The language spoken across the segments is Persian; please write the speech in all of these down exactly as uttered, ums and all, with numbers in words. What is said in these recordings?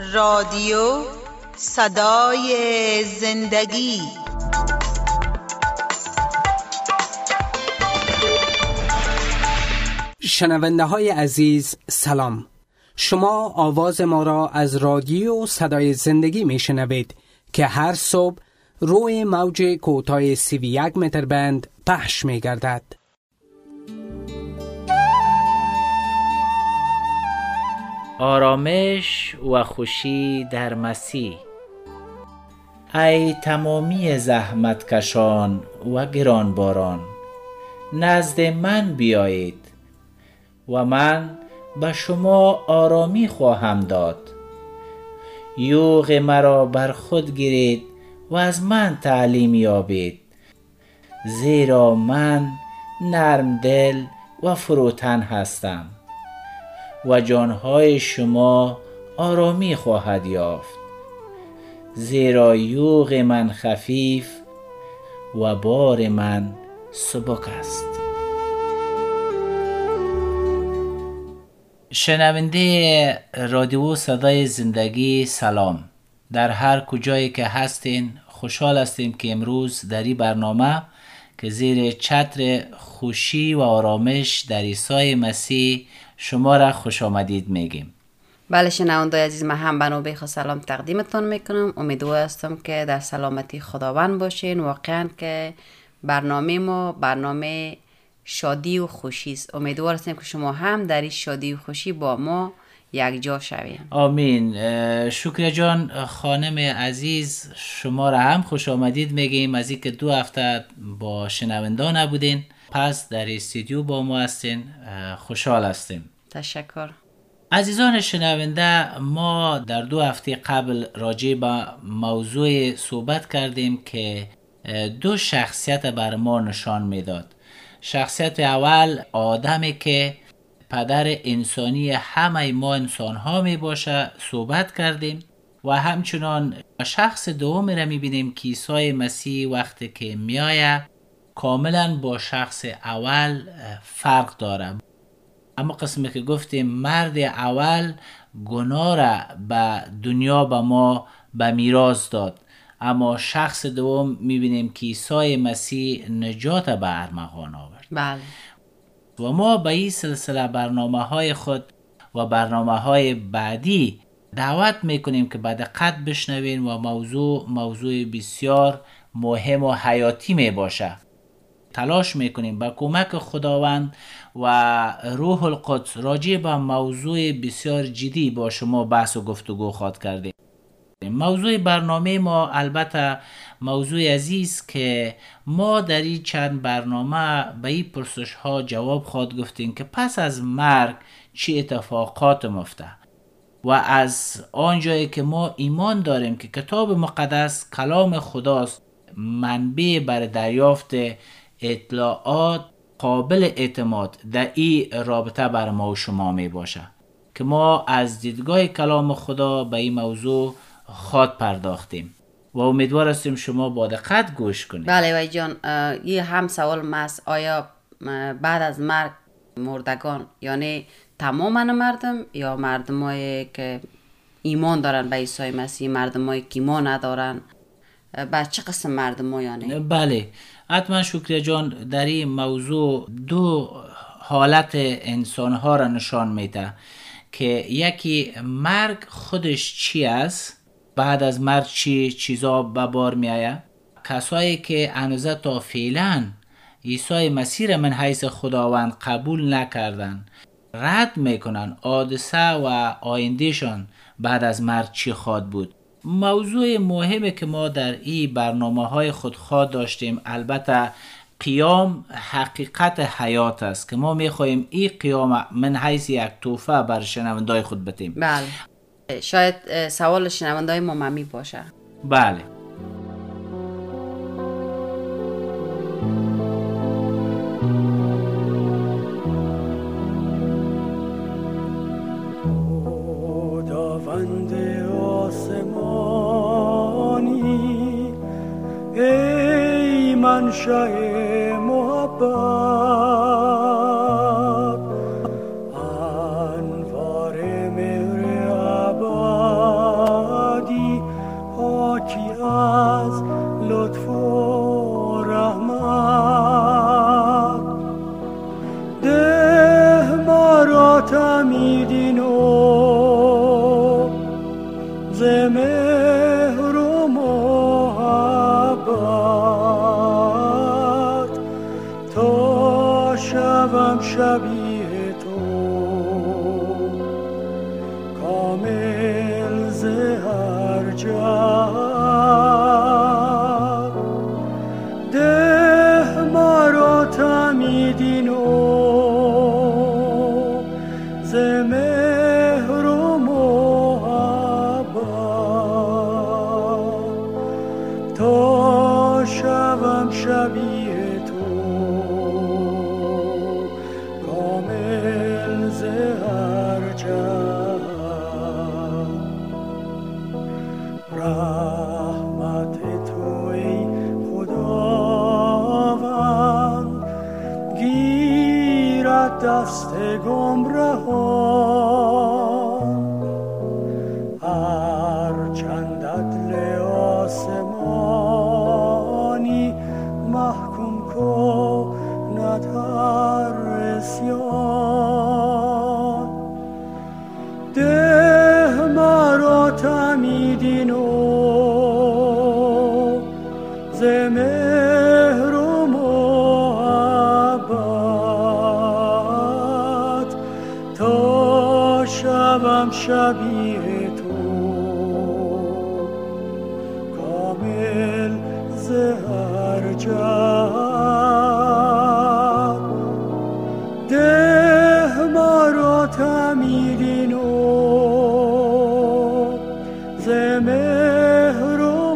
رادیو صدای زندگی. شنونده های عزیز سلام. شما آواز ما را از رادیو صدای زندگی می شنوید که هر صبح روی موج کوتاه سی و یک متر بند پخش می گردد. آرامش و خوشی در مسیح. ای تمامی زحمتکشان و گرانباران، نزد من بیایید و من به شما آرامی خواهم داد. یوغ مرا بر خود گیرید و از من تعلیم یابید، زیرا من نرم دل و فروتن هستم و جانهای شما آرامی خواهد یافت، زیرا یوغ من خفیف و بار من سبک است. شنونده رادیو صدای زندگی سلام. در هر کجایی که هستین خوشحال هستیم که امروز در این برنامه که زیر چتر خوشی و آرامش در عیسی مسیح شما را خوش آمدید میگیم. بله شنوندای عزیز، من هم به نوبه خود سلام تقدیمتون میکنم. امیدوار هستم که در سلامتی خداوند باشین. واقعا که برنامه ما برنامه شادی و خوشی است. امیدوار هستیم که شما هم در این شادی و خوشی با ما یک جا شوین. آمین. شکر جان خانم عزیز، شما را هم خوش آمدید میگیم از اینکه دو هفته با شنونده نبودین، پس در استودیو با ما هستین. خوشحال هستیم. تشکر. عزیزان شنونده، ما در دو هفته قبل راجع به موضوع صحبت کردیم که دو شخصیت بر ما نشان میداد. شخصیت اول آدمی که پدر انسانی همه ما انسان ها می باشه صحبت کردیم و همچنان شخص دوم را می بینیم که عیسی مسیح وقتی که می آید کاملا با شخص اول فرق داره. اما قسمی که گفتیم مرد اول گناه را به دنیا به ما به میراث داد، اما شخص دوم میبینیم که عیسی مسیح نجات به ارمغان آورد. بله. و ما به این سلسله برنامه های خود و برنامه های بعدی دعوت میکنیم که به دقت بشنوین و موضوع موضوع بسیار مهم و حیاتی می باشه. تلاش میکنیم با کمک خداوند و روح القدس راجع به موضوع بسیار جدی با شما بحث و گفتگو خواهد کردیم. موضوع برنامه ما البته موضوع عزیز که ما در این چند برنامه به این پرسش ها جواب خواهد گفتیم که پس از مرگ چه اتفاقات میفته و از آنجایی که ما ایمان داریم که کتاب مقدس کلام خداست، منبع بر دریافت اطلاعات قابل اعتماد در این رابطه بر ما و شما می باشه که ما از دیدگاه کلام خدا به این موضوع خواهد پرداختیم و امیدوار هستیم شما با دقت گوش کنید. بله وای جان، یه هم سوال ماست، آیا بعد از مرگ مردگان یعنی تماما مردم یا مردمایی که ایمان دارن به عیسی مسیح، مردمایی که ایمان ندارن، بعد چه قسم مردم یعنی؟ بله حتما شکر جان، در این موضوع دو حالت انسان ها را نشان میده که یکی مرگ خودش چی است، بعد از مرگ چی چیزا به بار می آید. کسایی که هنوز تا فعلا عیسی مسیح من حیث خداوند قبول نکردن، رد میکنن حادثه و آیندهشان بعد از مرگ چی خواهد بود. موضوع مهمی که ما در این برنامه های خود خواه داشتیم البته قیام حقیقت حیات است که ما میخواهیم این قیام من حیث یک توفه بر شنوندای خود بتیم. بله. شاید سوال شنوندای ما ممی باشه. بله. خداوند آسمانی، ای منشأ محبت، انوار مهر ابد لطف و رحمت ده مرا تمیدین و ز مهر و محبت تا شوم شبیه تو کامل ز هر جهت ده مرا تمیدین و ز مهر و محبت تا شوم شبیه تو کامل ز هر جهت رحمت تو ای خداوند گیرد دست گمرهان هر چند عدل آسمانی محکوم کند هر عصیان ده مرا تمیدین و ز مهر و محبت تا شوم شبیه تو کامل ز هر جهت ده مرا تمیدین و ز مهر و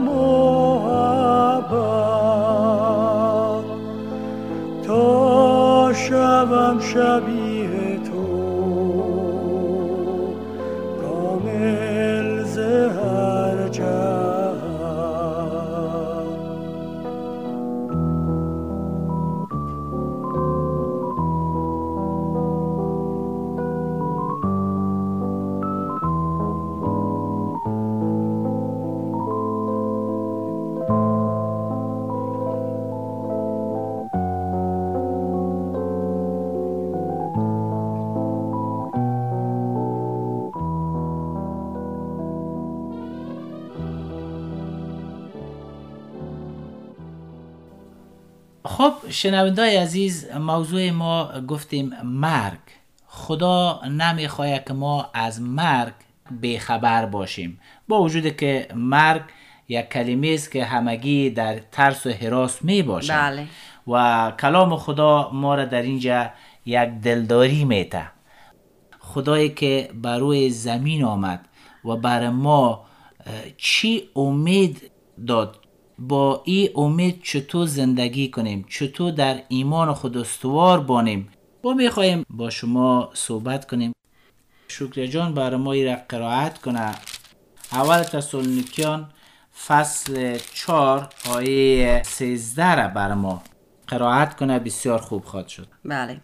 محبت تا شوم شبیه تو کامل ز هر جهت خب شنوندای عزیز، موضوع ما گفتیم مرگ. خدا نمیخواد که ما از مرگ بیخبر باشیم، با وجود که مرگ یک کلمه است که همگی در ترس و هراس می باشند. بله. و کلام خدا ما را در اینجا یک دلداری میده. خدایی که بر روی زمین آمد و بر ما چی امید داد، با این امید چطور زندگی کنیم، چطور در ایمان خود استوار بانیم، با میخواییم با شما صحبت کنیم. شکر جان برای ما این را قرائت کنه. اول تسالونیکیان فصل چهار آیه سیزده را برای ما قرائت کنه، بسیار خوب خواهد شد. بله.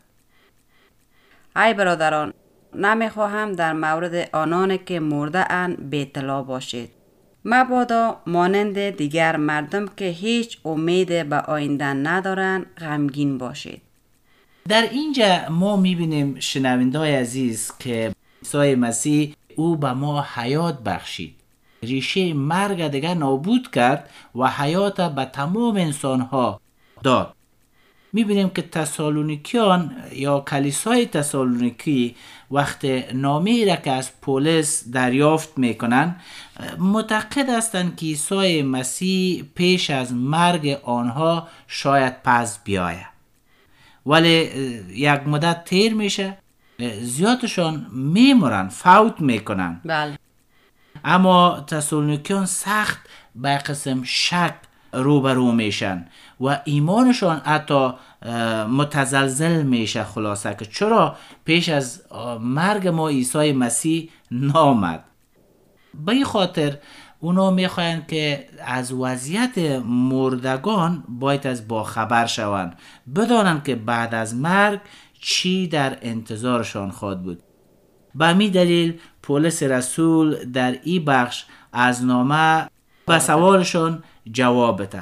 ای برادران، نمیخواهم در مورد آنان که مرده اند بی اطلاع باشید. مبادا مانند دیگر مردم که هیچ امید به آینده ندارند غمگین باشید. در اینجا ما میبینیم شنوندای عزیز که عیسی مسیح او به ما حیات بخشید، ریشه مرگ دیگر نابود کرد و حیات به تمام انسانها داد. میبینیم که تسالونیکیان یا کلیسای تسالونیکی وقت نامه را که از پولس دریافت میکنن، معتقد هستند که عیسی مسیح پیش از مرگ آنها شاید پس بیاید، ولی یک مدت تیر میشه، زیادشان میمرن، فوت میکنن. بله. اما تسالونیکیان سخت به قسم شک روبرو میشن و ایمانشان حتی متزلزل میشه. خلاصه که چرا پیش از مرگ ما عیسی مسیح نامد. به این خاطر اونا میخواین که از وضعیت مردگان باید از باخبر شوند، بدانند که بعد از مرگ چی در انتظارشان خواهد بود. به همین دلیل پولس رسول در این بخش از نامه به سوالشان جواب بده.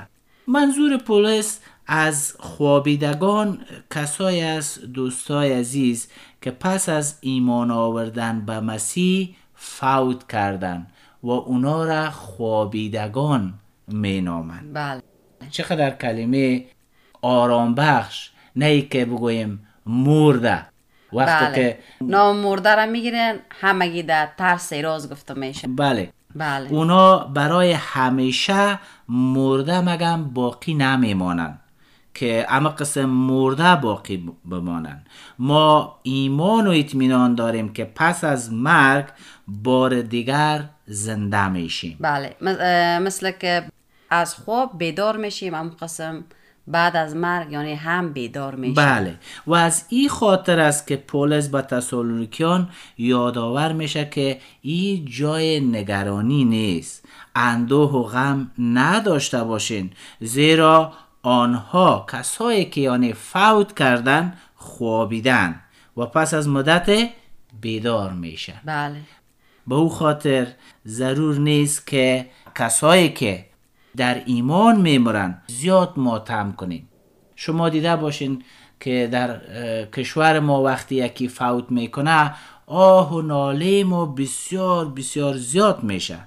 منظور پولس از خوابیدگان کسایی است دوستای عزیز که پس از ایمان آوردن به مسیح فوت کردن و اونا را خوابیدگان می نامند. بله. چقدر کلمه آرام بخش، نه ای که بگویم مرده. وقتی بله. که نام مرده را میگیرن همگی در ترس راز گفته میشه. بله بله. اونا برای همیشه مرده مگم باقی نمیمانند که اما قسم مرده باقی بمانند. ما ایمان و اطمینان داریم که پس از مرگ بار دیگر زنده میشیم. بله. مثل که از خواب بیدار میشیم، هم قسم بعد از مرگ یعنی هم بیدار میشیم. بله. و از این خاطر است که پولس به تسالونیکیان یادآور میشه که این جای نگرانی نیست. اندوه و غم نداشته باشین، زیرا آنها کسایی که یعنی فوت کردن خوابیدن و پس از مدت بیدار میشن. بله. به او خاطر ضرور نیست که کسایی که در ایمان میمرن زیاد ماتم کنیم. شما دیده باشین که در کشور ما وقتی یکی فوت میکنه آه و ناله ما بسیار بسیار زیاد میشه.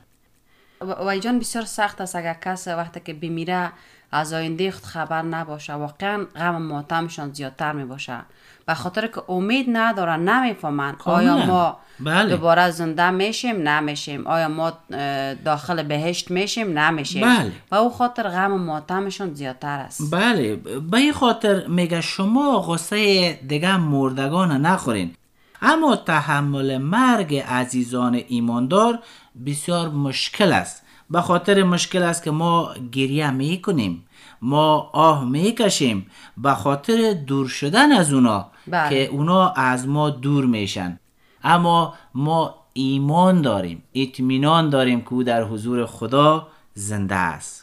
و جان بسیار سخت است اگر کس وقتی که بمیره از آینده خود خبر نباشه. واقعا غم ماتمشان زیادتر می باشه، به خاطر که امید ندارن، نمیفهمن آیا ما بله. دوباره زنده میشیم نمیشیم، آیا ما داخل بهشت میشیم نمیشیم. بله. و او خاطر غم ماتمشان زیادتر است. بله. به این خاطر میگه شما غصه دیگه مردگان نخورین، اما تحمل مرگ عزیزان ایماندار بسیار مشکل است. به خاطر مشکل است که ما گریه میکنیم، ما آه میکشیم به خاطر دور شدن از اونا. بله. که اونا از ما دور میشن، اما ما ایمان داریم، اطمینان داریم که او در حضور خدا زنده است.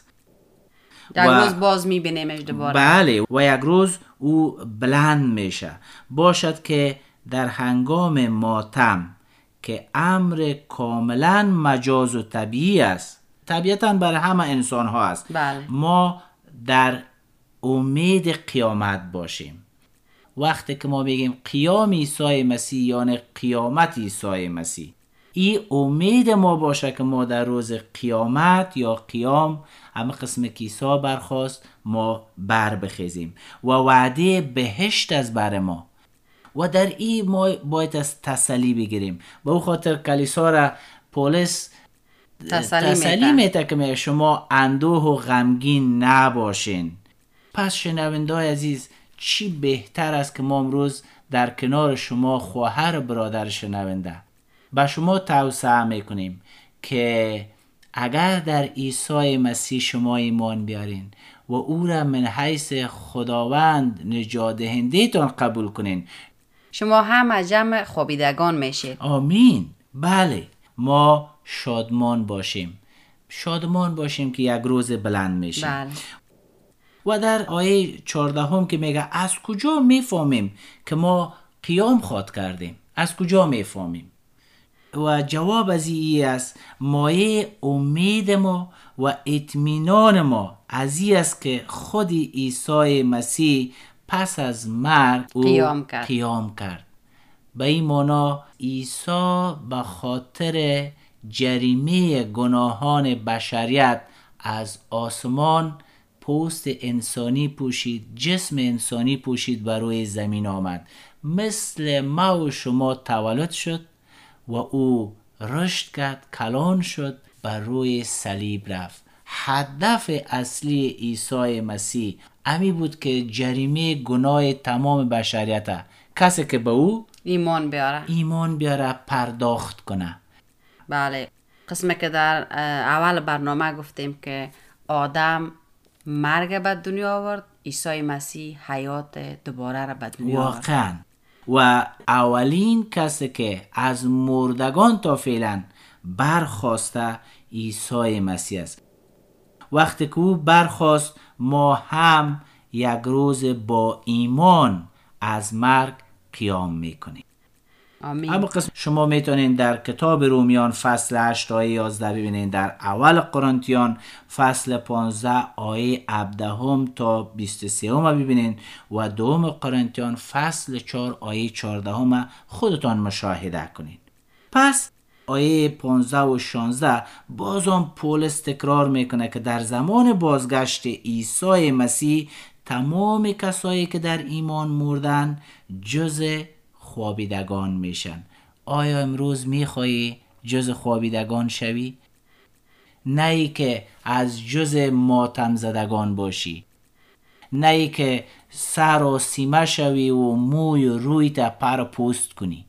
یک روز باز میبینیمش دوباره. بله. و یک روز او بلند میشه. باشد که در هنگام ماتم که امر کاملا مجاز و طبیعی است، طبیعتاً برای همه انسان ها است. بله. ما در امید قیامت باشیم. وقتی که ما بگیم قیام عیسی مسیح یعنی قیامت عیسی مسیح، این امید ما باشه که ما در روز قیامت یا قیام همه قسم که عیسی برخواست ما بر بخیزیم و وعده بهشت از بر ما. و در این ما باید از تسلی بگیریم. به او خاطر کلیسا را پولس تسلی, تسلی میده که شما اندوه و غمگین نباشین. پس شنونده‌های عزیز، چی بهتر است که ما امروز در کنار شما خواهر و برادر شنونده به شما توصیه میکنیم که اگر در عیسی مسیح شما ایمان بیارین و او را من حیث خداوند نجات دهنده تان قبول کنین، شما هم از جمع خوابیدگان میشید. آمین. بله. ما شادمان باشیم، شادمان باشیم که یک روز بلند میشیم. بله. و در آیه چهاردهم که میگه از کجا میفهمیم که ما قیام خواد کردیم؟ از کجا میفهمیم؟ و جواب از این است مایه امید ما و اطمینان ما از این است که خود عیسی مسیح پس از مرگ او قیام کرد. قیام کرد. به این معنا عیسی به خاطر جریمه گناهان بشریت از آسمان پوست انسانی پوشید، جسم انسانی پوشید، بر روی زمین آمد، مثل ما و شما تولد شد و او رشد کرد، کلان شد، بر روی صلیب رفت. هدف اصلی عیسی مسیح امی بود که جریمه گناه تمام بشریت کسی که به او ایمان بیاره ایمان بیاره پرداخت کنه. بله. قسمی که در اول برنامه گفتیم که آدم مرگ به دنیا آورد، عیسی مسیح حیات دوباره را به دنیا آورد. واقعا. و اولین کسی که از مردگان تا فعلا برخواسته عیسی مسیح است. وقتی که او برخواست ما هم یک روز با ایمان از مرگ قیام میکنیم. آمین. اما قسم شما میتونین در کتاب رومیان فصل هشت آیه یازده ببینین، در اول قرنتیان فصل پانزده آیه هفده تا بیست و سه ببینین و دوم قرنتیان فصل چهار آیه چهارده خودتان مشاهده کنین. پس آیه پانزده و شانزده بازم پولس تکرار میکنه که در زمان بازگشت عیسی مسیح تمام کسایی که در ایمان مردن جز خوابیدگان میشن. آیا امروز میخوایی جز خوابیدگان شوی؟ نه ای که از جز ماتم زدگان باشی، نه ای که سر و سیمه شوی و موی و رویت پر پوست کنی.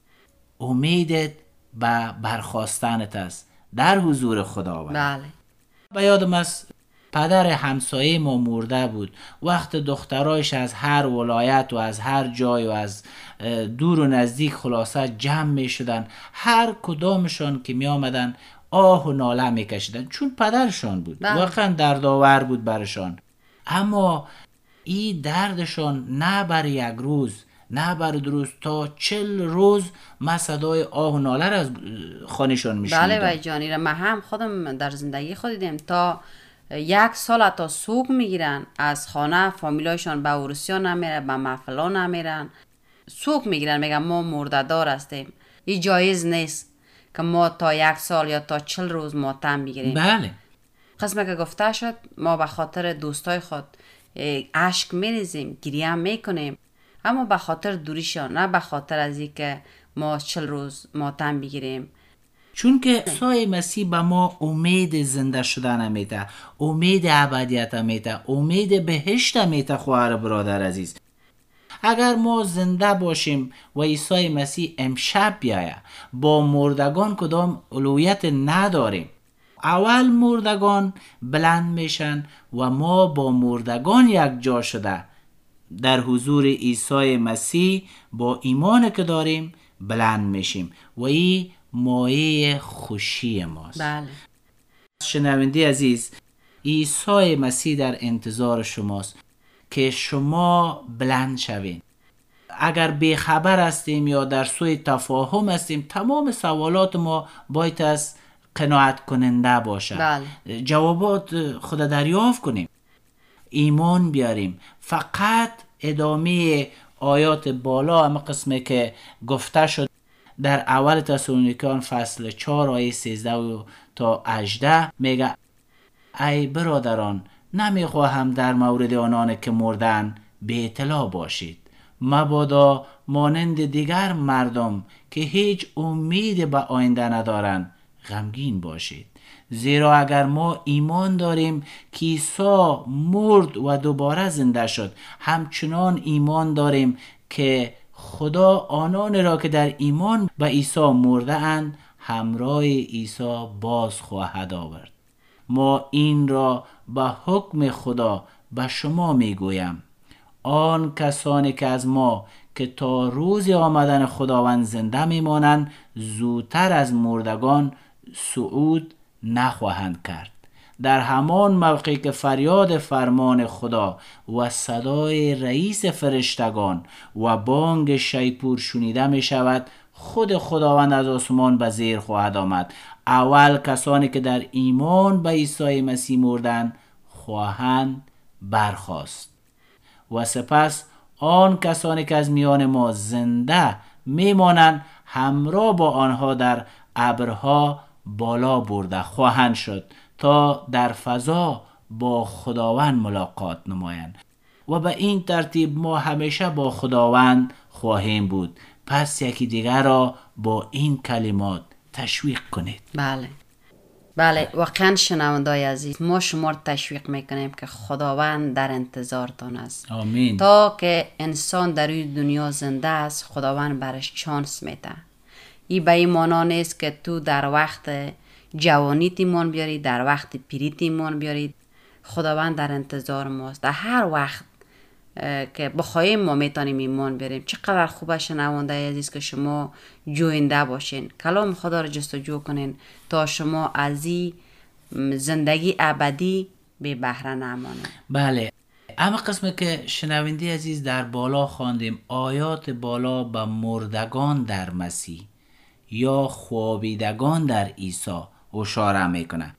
امیدت به برخاستنت است در حضور خداوند. بله. به یادم است پدر همسایه ما مرده بود. وقت دخترایش از هر ولایت و از هر جای و از دور و نزدیک خلاصه جمع می شدن، هر کدامشان که می آمدن آه و ناله می کشیدن چون پدرشان بود. بله. واقعا دردآور بود برشان. اما این دردشان نه بر یک روز نه بر دو روز تا چل روز ما صدای آه و ناله را از خانهشان می شنیدم. بله وای جانی را من هم خودم در زندگی خود دیدم تا یک سال تا سوگ میگیرن از خانه، فامیلایشان به عروسیا نمیره، به محفلا نمیرن، سوگ میگیرن، میگن ما مرده دار هستیم. این جایز نیست که ما تا یک سال یا تا چل روز ماتم بگیریم. بله. قسمه که گفته شد ما به خاطر دوستای خود اشک میریزیم، گریه میکنیم، اما به خاطر دوریشان، نه به خاطر از این که ما چل روز ماتم بگیریم. چون که عیسی مسیح به ما امید زنده شدن میده، امید ابدیت میده، امید بهشت میده. خواهر برادر عزیز، اگر ما زنده باشیم و عیسی مسیح امشب بیایه، با مردگان کدام اولویت نداریم. اول مردگان بلند میشن و ما با مردگان یک جا شده در حضور عیسی مسیح با ایمان که داریم بلند میشیم و این مایه خوشی ماست. بله. شنونده عزیز، عیسی مسیح در انتظار شماست که شما بلند شوین. اگر بیخبر هستیم یا در سوی تفاهم هستیم، تمام سوالات ما باید از قناعت کننده باشه. بله. جوابات خود دریافت کنیم، ایمان بیاریم. فقط ادامه آیات بالا، اما قسمه که گفته شد در اول تسالونیکیان فصل چهار آیه سیزده تا هجده میگه ای برادران، نمیخواهم در مورد آنان که مردن به اطلاع باشید، مبادا مانند دیگر مردم که هیچ امید به آینده ندارند غمگین باشید. زیرا اگر ما ایمان داریم که عیسی مرد و دوباره زنده شد، همچنان ایمان داریم که خدا آنان را که در ایمان به عیسی مرده اند همراه عیسی باز خواهد آورد. ما این را به حکم خدا به شما میگویم، آن کسانی که از ما که تا روز آمدن خداوند زنده میمانند زودتر از مردگان صعود نخواهند کرد. در همان موقعی که فریاد فرمان خدا و صدای رئیس فرشتگان و بانگ شیپور شنیده می شود، خود خداوند از آسمان به زیر خواهد آمد. اول کسانی که در ایمان به عیسی مسیح مردند خواهند برخاست و سپس آن کسانی که از میان ما زنده میمانند همراه با آنها در ابرها بالا برده خواهند شد تا در فضا با خداوند ملاقات نمایند و به این ترتیب ما همیشه با خداوند خواهیم بود. پس یکی دیگر را با این کلمات تشویق کنید. بله بله واقعا شنوندای عزیز، ما شما رو تشویق میکنیم که خداوند در انتظارتان است. آمین. تا که انسان در این دنیا زنده است خداوند برش چانس میده. این به این معنا نیست که تو در وقت جوانیت ایمان بیاری، در وقت پیریت ایمان بیاری. خداوند در انتظار ماست. در هر وقت که بخواهیم ما میتونیم ایمان بیاریم. چقدر خوبه شنونده عزیز که شما جوینده باشین، کلام خدا رو جستجو کنین تا شما از این زندگی ابدی به بهره نمانید. بله، اما قسم که شنونده عزیز در بالا خواندیم، آیات بالا به مردگان در مسیح یا خوابیدگان در عیسی اشاره میکنه.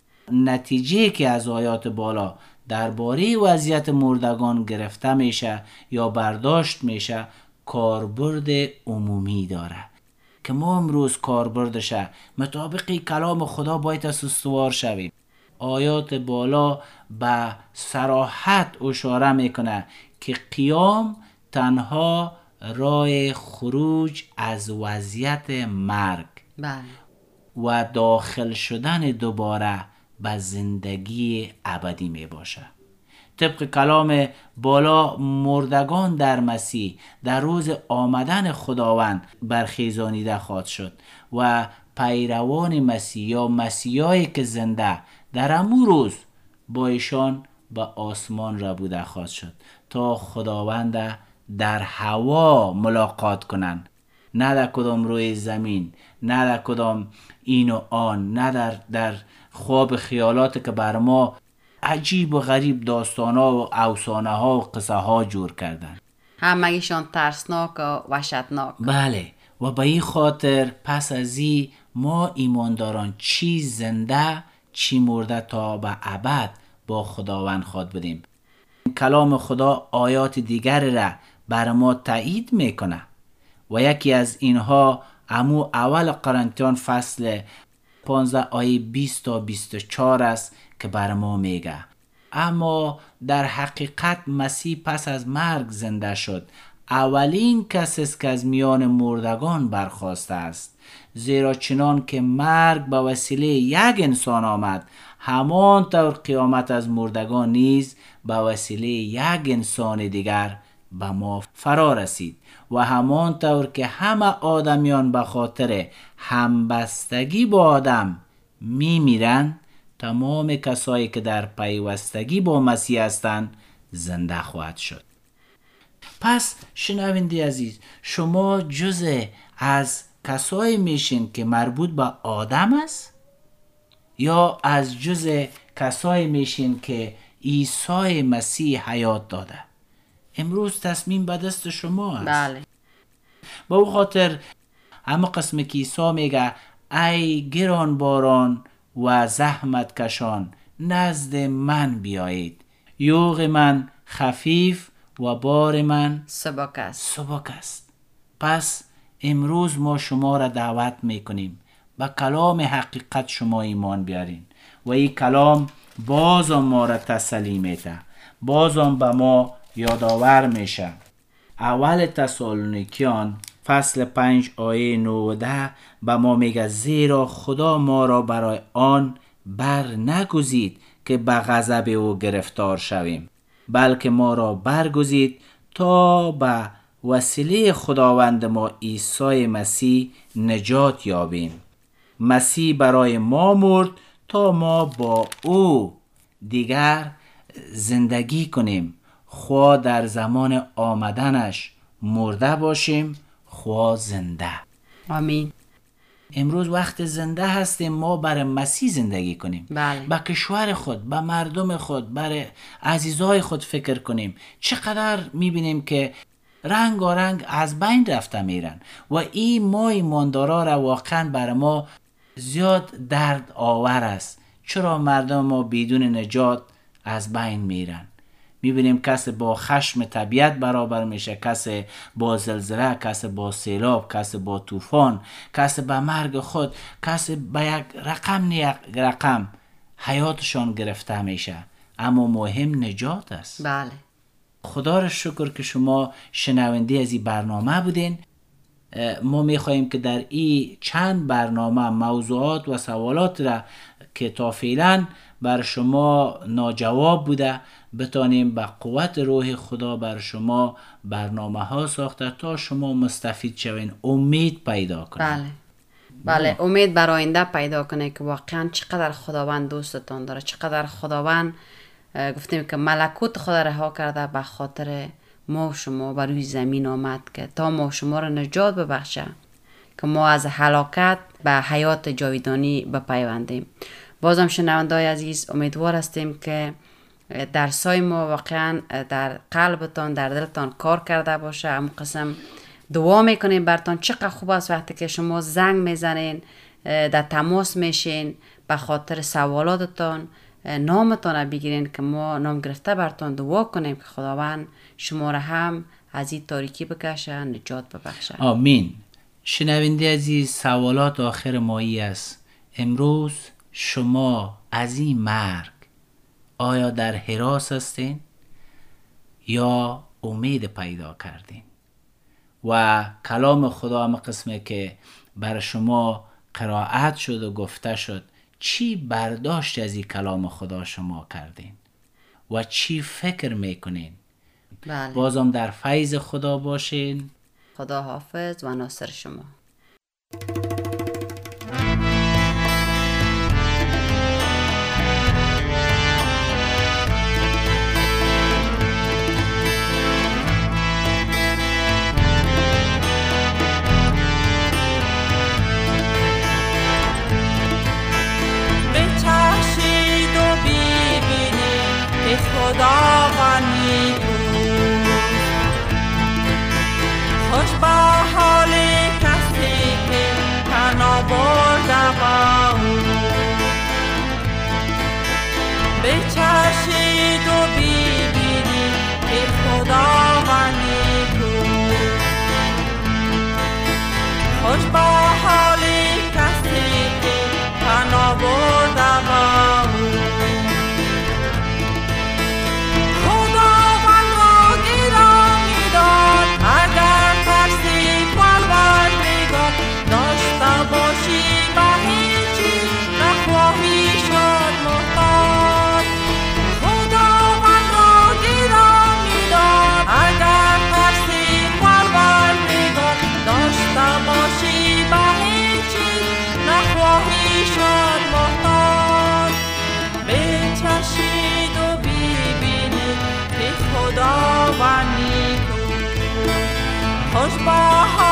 نتیجه که از آیات بالا درباره وضعیت مردگان گرفته میشه یا برداشت میشه کاربرد عمومی داره که ما امروز کاربردش مطابق کلام خدا باید استوار شویم. آیات بالا به صراحت اشاره میکنه که قیام تنها راه خروج از وضعیت مرگ بله. و داخل شدن دوباره به زندگی ابدی می باشه. طبق کلام بالا مردگان در مسیح در روز آمدن خداوند برخیزانیده خواهد شد و پیروان مسیح یا مسیحایی که زنده در امو روز با ایشان به آسمان ربوده خواهد شد تا خداوند در هوا ملاقات کنند، نه در کدام روی زمین، نه در کدام این و آن، نه در, در خواب خیالات که بر ما عجیب و غریب داستانها و افسانه ها و قصه ها جور کردن. همگیشان ترسناک و وحشتناک. بله، و به این خاطر پس از این ما ایمانداران چی زنده چی مرده تا به ابد با خداوند خود بدیم. کلام خدا آیات دیگر را بر ما تایید میکنه و یکی از اینها امو اول قرنتیان فصل پانزده آیه بیست تا بیست و چهار است که بر ما میگه اما در حقیقت مسیح پس از مرگ زنده شد، اولین کسی است که از میان مردگان برخاسته است، زیرا چنان که مرگ به وسیله یک انسان آمد همانطور قیامت از مردگان نیز به وسیله یک انسان دیگر به ما فرا رسید و همانطور که همه آدمیان به خاطر همبستگی با آدم می میرند تمام کسایی که در پیوستگی با مسیح هستند زنده خواهد شد. پس شنونده عزیز، شما جزء از کسایی میشین که مربوط به آدم است یا از جزء کسایی میشین که عیسی مسیح حیات داده؟ امروز تصمیم به دست شما است. بله. با او خاطر اما قسم که عیسی میگه ای گران باران و زحمت کشان نزد من بیایید، یوغ من خفیف و بار من سبک است. سبک است. پس امروز ما شما را دعوت میکنیم به کلام حقیقت شما ایمان بیارین و این کلام باز ما را تسلی میده، باز به ما یادآور میشه. اول تسالونیکیان فصل پنج آیه نوده به ما میگه زیرا خدا ما را برای آن بر نگزید که به غضب او گرفتار شویم، بلکه ما را برگزید تا به وسیله خداوند ما عیسی مسیح نجات یابیم. مسیح برای ما مرد تا ما با او دیگر زندگی کنیم، خوا در زمان آمدنش مرده باشیم خوا زنده. آمین. امروز وقت زنده هستیم ما برای مسیح زندگی کنیم. بله. به کشور خود، به مردم خود، برای عزیزای خود فکر کنیم. چقدر میبینیم که رنگ و رنگ از بین رفته میرن و این ما ایماندارا را واقعا برای ما زیاد درد آور است. چرا مردم ما بدون نجات از بین میرن؟ میبینیم کسی با خشم طبیعت برابر میشه، کسی با زلزله، کسی با سیلاب، کسی با طوفان، کسی به مرگ خود، کسی به یک رقم نه یک رقم حیاتشان گرفته میشه. اما مهم نجات است. بله. خدا را شکر که شما شنونده از این برنامه بودین. ما میخواییم که در این چند برنامه موضوعات و سوالات را که تا فعلا بر شما ناجواب بوده بتانیم به قوت روح خدا بر شما برنامه ها ساخته تا شما مستفید شوین، امید پیدا کنید. بله. بله، امید بر آینده پیدا کنه که واقعا چقدر خداوند دوستتان داره، چقدر خداوند گفتیم که ملکوت خدا رها کرده به خاطر ما و شما بر روی زمین آمد که تا ما و شما را نجات ببخشه که ما از هلاکت به حیات جاودانی بپیوندیم. بازم شنونده‌های عزیز امیدوار هستیم که درسای ما واقعا در قلبتان در دلتان کار کرده باشه. هم قسم دعا میکنیم برتان. چقدر خوب است وقتی که شما زنگ میزنین، در تماس میشین، به خاطر سوالاتتان نامتان را بگیرین که ما نام گرفته برتان دعا کنیم که خداوند شما را هم از این تاریکی بکشه، نجات ببخشه. آمین. شنونده عزیز، سوالات آخر مایی است. امروز شما از این مرگ آیا در هراس هستین یا امید پیدا کردین؟ و کلام خدا هم قسمه که بر شما قرائت شد و گفته شد، چی برداشت از این کلام خدا شما کردین و چی فکر میکنین؟ بله. بازم در فیض خدا باشین. خدا حافظ و ناصر شما. خداوندی خوش با حال کسی که تنها برده با او، بچشید و ببینید که خداوندی خوش با حال کسی که تنها برده با او. خوش با